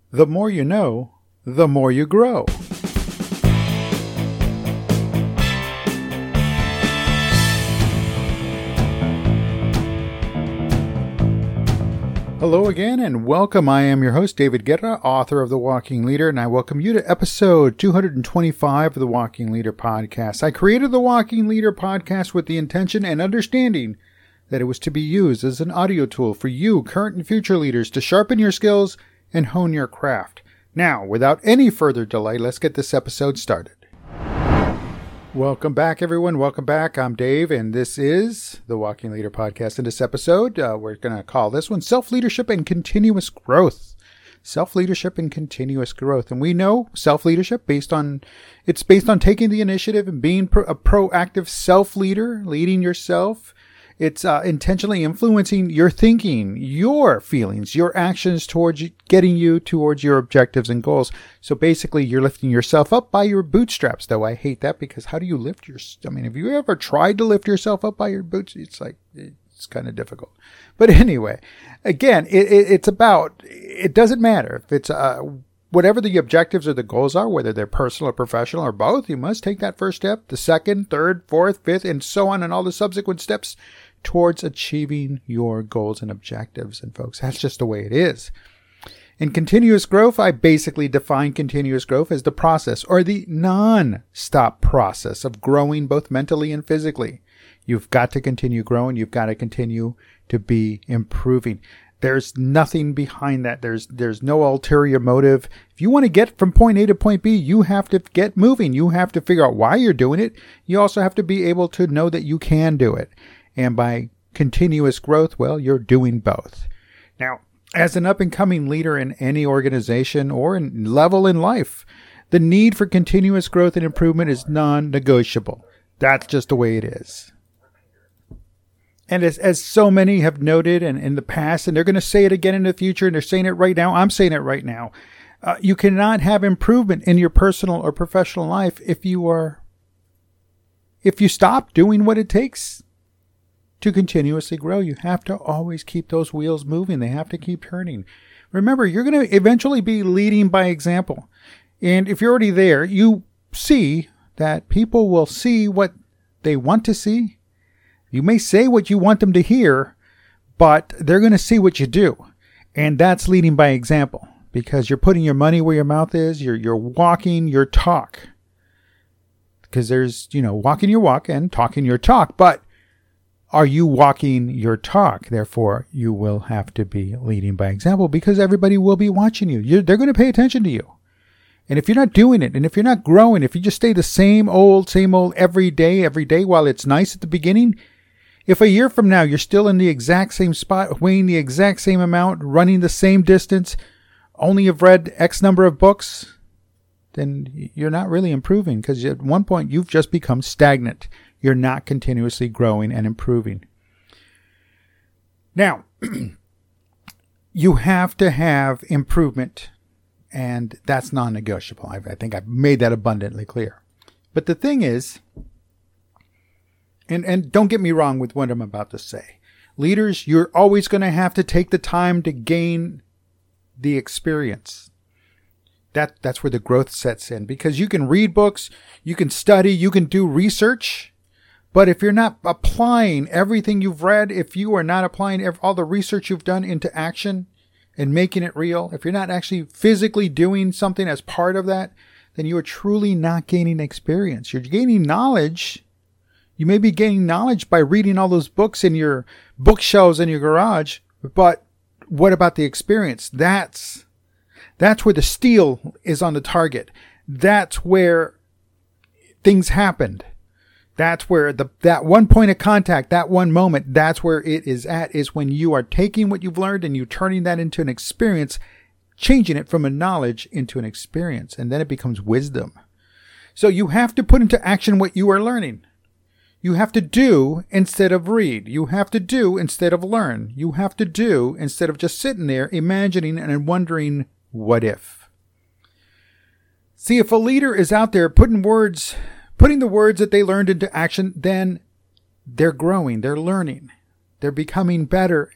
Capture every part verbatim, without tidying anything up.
The more you know, the more you grow. Hello again and welcome. I am your host, David Guerra, author of The Walking Leader, and I welcome you to episode two hundred twenty-five of The Walking Leader podcast. I created The Walking Leader podcast with the intention and understanding that it was to be used as an audio tool for you, current and future leaders, to sharpen your skills and hone your craft. Now, without any further delay, let's get this episode started. Welcome back, everyone. Welcome back. I'm Dave, and this is the Walking Leader podcast. In this episode, uh, we're going to call this one Self-Leadership and Continuous Growth. Self-Leadership and Continuous Growth. And we know self-leadership based on, it's based on taking the initiative and being pro- a proactive self-leader, leading yourself. It's uh, intentionally influencing your thinking, your feelings, your actions towards getting you towards your objectives and goals. So basically, you're lifting yourself up by your bootstraps, though I hate that because how do you lift your, I mean, have you ever tried to lift yourself up by your boots? It's like, it's kind of difficult. But anyway, again, it, it, it's about, it doesn't matter if it's, uh, whatever the objectives or the goals are, whether they're personal or professional or both, you must take that first step, the second, third, fourth, fifth, and so on, and all the subsequent steps towards achieving your goals and objectives. And folks, that's just the way it is. In continuous growth, I basically define continuous growth as the process or the non-stop process of growing both mentally and physically. You've got to continue growing. You've got to continue to be improving. There's nothing behind that. There's there's no ulterior motive. If you want to get from point A to point B, you have to get moving. You have to figure out why you're doing it. You also have to be able to know that you can do it. And by continuous growth, well, you're doing both. Now, as an up-and-coming leader in any organization or in level in life, the need for continuous growth and improvement is non-negotiable. That's just the way it is. And as, as so many have noted and in the past, and they're going to say it again in the future, and they're saying it right now, I'm saying it right now, uh, you cannot have improvement in your personal or professional life if you are, if you stop doing what it takes to continuously grow. You have to always keep those wheels moving. They have to keep turning. Remember, you're going to eventually be leading by example. And if you're already there, you see that people will see what they want to see. You may say what you want them to hear, but they're going to see what you do. And that's leading by example because you're putting your money where your mouth is. You're, you're walking your talk because there's, you know, walking your walk and talking your talk, but are you walking your talk? Therefore, you will have to be leading by example because everybody will be watching you. You're, they're going to pay attention to you. And if you're not doing it, and if you're not growing, if you just stay the same old, same old every day, every day while it's nice at the beginning, if a year from now you're still in the exact same spot, weighing the exact same amount, running the same distance, only have read X number of books, then you're not really improving because at one point you've just become stagnant. You're not continuously growing and improving. Now, you have to have improvement, and that's non-negotiable. I, I think I've made that abundantly clear. But the thing is, and, and don't get me wrong with what I'm about to say. Leaders, you're always going to have to take the time to gain the experience. That, that's where the growth sets in because you can read books, you can study, you can do research. But if you're not applying everything you've read, if you are not applying all the research you've done into action and making it real, if you're not actually physically doing something as part of that, then you are truly not gaining experience. You're gaining knowledge. You may be gaining knowledge by reading all those books in your bookshelves in your garage, but what about the experience? That's, that's where the steel is on the target. That's where things happened. That's where the that one point of contact, that one moment, that's where it is at, is when you are taking what you've learned and you turning that into an experience, changing it from a knowledge into an experience, and then it becomes wisdom. So you have to put into action what you are learning. You have to do instead of read. You have to do instead of learn. You have to do instead of just sitting there imagining and wondering, what if? See, if a leader is out there putting words Putting the words that they learned into action, then they're growing, they're learning, they're becoming better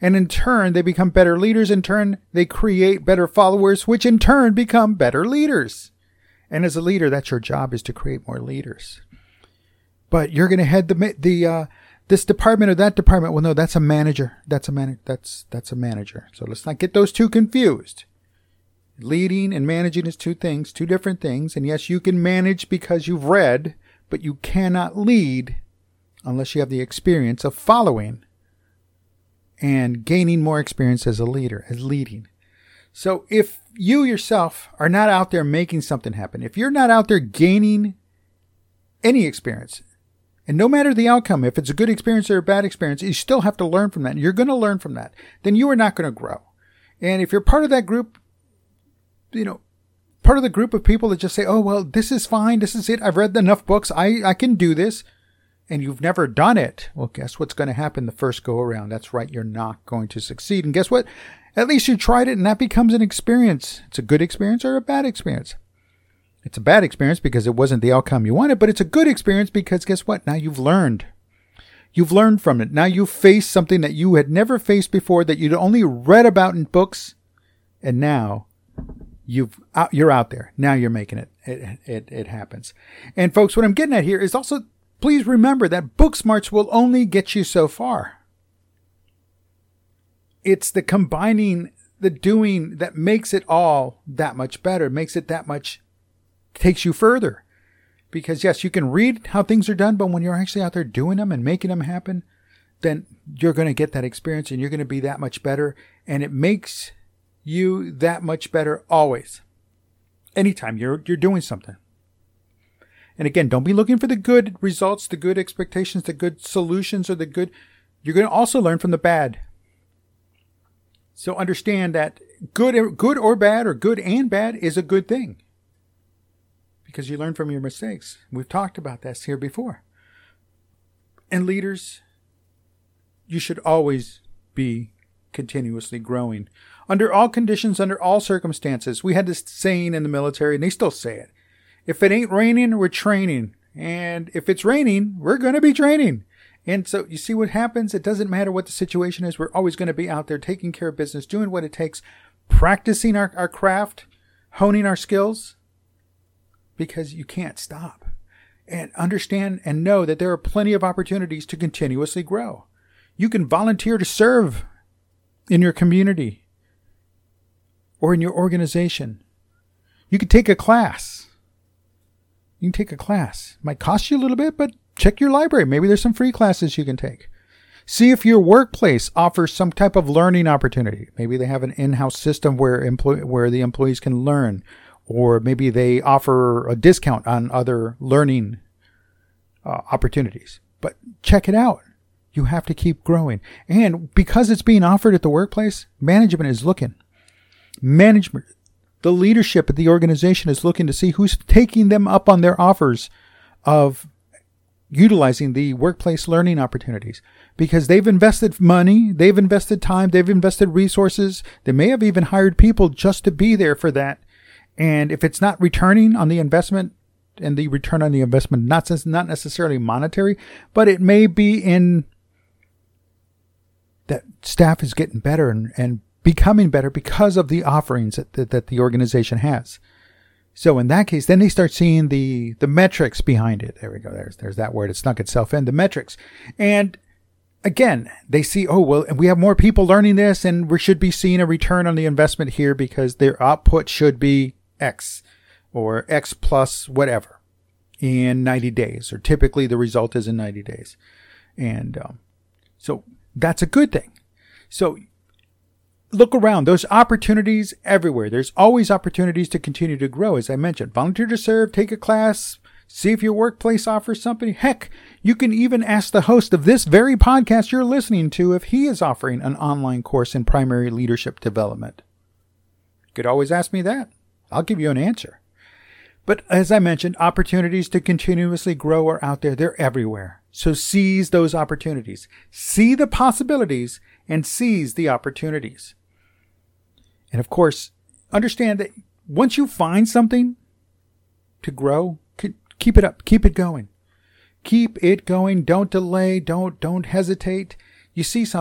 And in turn, they become better leaders. In turn, they create better followers, which in turn become better leaders. And as a leader, that's your job, is to create more leaders. But you're going to head the the uh, this department or that department. Well, no, that's a manager. That's a man. That's that's a manager. So let's not get those two confused. Leading and managing is two things, two different things. And yes, you can manage because you've read, but you cannot lead unless you have the experience of following and gaining more experience as a leader, as leading. So if you yourself are not out there making something happen, if you're not out there gaining any experience, and no matter the outcome, if it's a good experience or a bad experience, you still have to learn from that. And you're going to learn from that. Then you are not going to grow. And if you're part of that group, you know, part of the group of people that just say, oh, well, this is fine. This is it. I've read enough books. I, I can do this. And you've never done it. Well, guess what's going to happen the first go around? That's right. You're not going to succeed. And guess what? At least you tried it, and that becomes an experience. It's a good experience or a bad experience. It's a bad experience because it wasn't the outcome you wanted, but it's a good experience because guess what? Now you've learned. You've learned from it. Now you've faced something that you had never faced before, that you'd only read about in books, and now you've you're out there. Now you're making it. It it, it happens. And folks, what I'm getting at here is also, please remember that book smarts will only get you so far. It's the combining, the doing that makes it all that much better, makes it that much, takes you further. Because yes, you can read how things are done, but when you're actually out there doing them and making them happen, then you're going to get that experience and you're going to be that much better. And it makes you that much better always. Anytime you're you're doing something. And again, don't be looking for the good results, the good expectations, the good solutions, or the good. You're going to also learn from the bad. So understand that good, good or bad, or good and bad, is a good thing. Because you learn from your mistakes. We've talked about this here before. And leaders, you should always be continuously growing. Under all conditions, under all circumstances. We had this saying in the military, and they still say it. If it ain't raining, we're training. And if it's raining, we're going to be training. And so you see what happens? It doesn't matter what the situation is. We're always going to be out there taking care of business, doing what it takes, practicing our, our craft, honing our skills, because you can't stop. And understand and know that there are plenty of opportunities to continuously grow. You can volunteer to serve in your community or in your organization. You can take a class. You can take a class. It might cost you a little bit, but check your library. Maybe there's some free classes you can take. See if your workplace offers some type of learning opportunity. Maybe they have an in-house system where employ- where the employees can learn, or maybe they offer a discount on other learning uh, opportunities. But check it out. You have to keep growing. And because it's being offered at the workplace, management is looking. Management, the leadership at the organization is looking to see who's taking them up on their offers of utilizing the workplace learning opportunities, because they've invested money, they've invested time, they've invested resources. They may have even hired people just to be there for that. And if it's not returning on the investment, and the return on the investment, not, not necessarily monetary, but it may be in that staff is getting better and, and becoming better because of the offerings that, that, that the organization has. So in that case, then they start seeing the, the metrics behind it. There we go. There's, there's that word. It snuck itself in, the metrics. And again, they see, oh, well, we have more people learning this, and we should be seeing a return on the investment here because their output should be X or X plus whatever in ninety days, or typically the result is in ninety days. And um, so that's a good thing. So look around. Those opportunities everywhere. There's always opportunities to continue to grow. As I mentioned, volunteer to serve, take a class, see if your workplace offers something. Heck, you can even ask the host of this very podcast you're listening to if he is offering an online course in primary leadership development. You could always ask me that. I'll give you an answer. But as I mentioned, opportunities to continuously grow are out there. They're everywhere. So seize those opportunities. See the possibilities and seize the opportunities. And of course, understand that once you find something to grow, keep it up, keep it going. Keep it going. Don't delay. Don't, don't hesitate. You see something,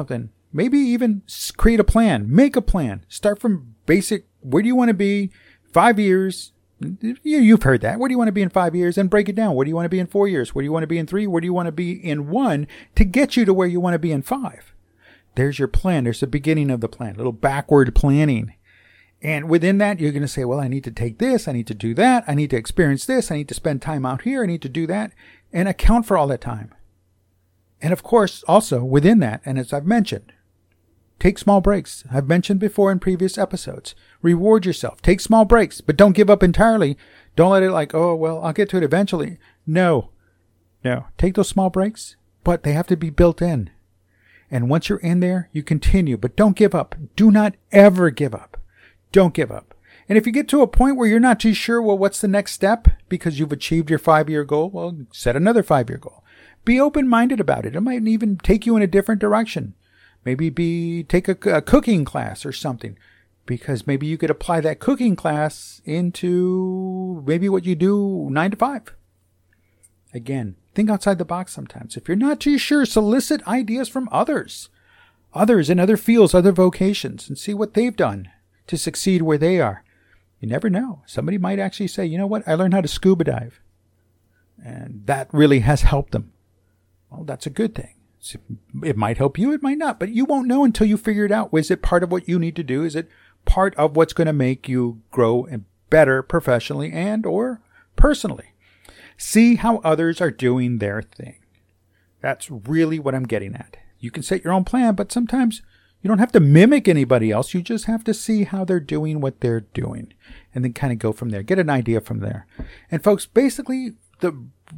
Maybe even create a plan. Make a plan. Start from basic. Where do you want to be? Five years. You've heard that. Where do you want to be in five years? And break it down. Where do you want to be in four years? Where do you want to be in three? Where do you want to be in one to get you to where you want to be in five? There's your plan. There's the beginning of the plan. A little backward planning. And within that, you're going to say, well, I need to take this. I need to do that. I need to experience this. I need to spend time out here. I need to do that and account for all that time. And of course, also within that, and as I've mentioned, take small breaks. I've mentioned before in previous episodes. Reward yourself. Take small breaks, but don't give up entirely. Don't let it like, oh, well, I'll get to it eventually. No. No. Take those small breaks, but they have to be built in. And once you're in there, you continue, but don't give up. Do not ever give up. Don't give up. And if you get to a point where you're not too sure, well, what's the next step? Because you've achieved your five-year goal, well, set another five-year goal. Be open-minded about it. It might even take you in a different direction. Maybe be take a, a cooking class or something, because maybe you could apply that cooking class into maybe what you do nine to five. Again, think outside the box sometimes. If you're not too sure, solicit ideas from others, others in other fields, other vocations, and see what they've done to succeed where they are. You never know. Somebody might actually say, you know what? I learned how to scuba dive, and that really has helped them. Well, that's a good thing. It might help you, it might not, but you won't know until you figure it out. Is it part of what you need to do? Is it part of what's going to make you grow and better professionally and or personally? See how others are doing their thing. That's really what I'm getting at. You can set your own plan, but sometimes you don't have to mimic anybody else. You just have to see how they're doing what they're doing and then kind of go from there. Get an idea from there. And folks, basically the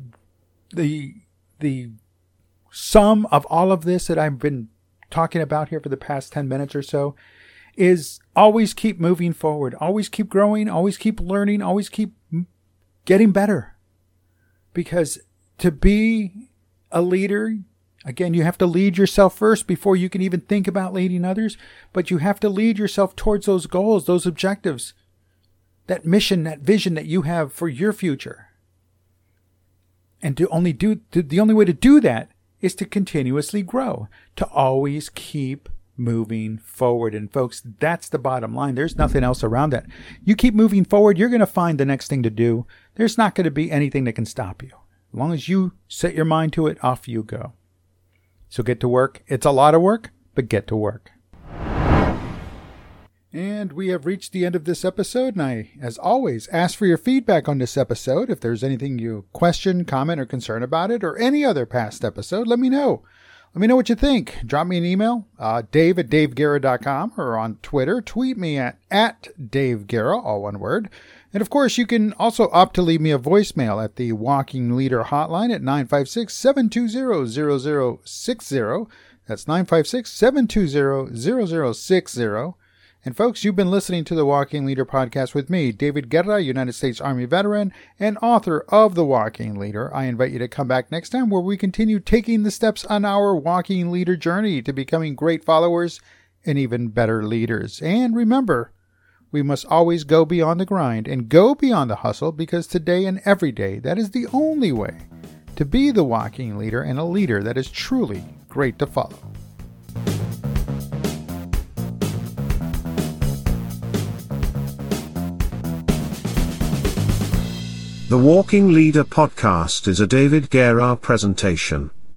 the the sum of all of this that I've been talking about here for the past ten minutes or so is always keep moving forward. Always keep growing. Always keep learning. Always keep getting better. Because to be a leader, again, you have to lead yourself first before you can even think about leading others. But you have to lead yourself towards those goals, those objectives, that mission, that vision that you have for your future. And to only do to, the only way to do that is to continuously grow, to always keep moving forward. And folks, that's the bottom line. There's nothing else around that. You keep moving forward, you're going to find the next thing to do. There's not going to be anything that can stop you. As long as you set your mind to it, off you go. So get to work. It's a lot of work, but get to work. And we have reached the end of this episode, and I, as always, ask for your feedback on this episode. If there's anything you question, comment, or concern about it, or any other past episode, let me know. Let me know what you think. Drop me an email, uh, dave at dave guerra dot com, or on Twitter. Tweet me at, at Dave Guerra, all one word. And of course, you can also opt to leave me a voicemail at the Walking Leader hotline at nine five six, seven two zero, zero zero six zero. That's nine five six, seven two zero, zero zero six zero. And folks, you've been listening to the Walking Leader podcast with me, David Guerra, United States Army veteran and author of The Walking Leader. I invite you to come back next time where we continue taking the steps on our Walking Leader journey to becoming great followers and even better leaders. And remember, we must always go beyond the grind and go beyond the hustle, because today and every day, that is the only way to be the Walking Leader and a leader that is truly great to follow. The Walking Leader podcast is a David Guerra presentation.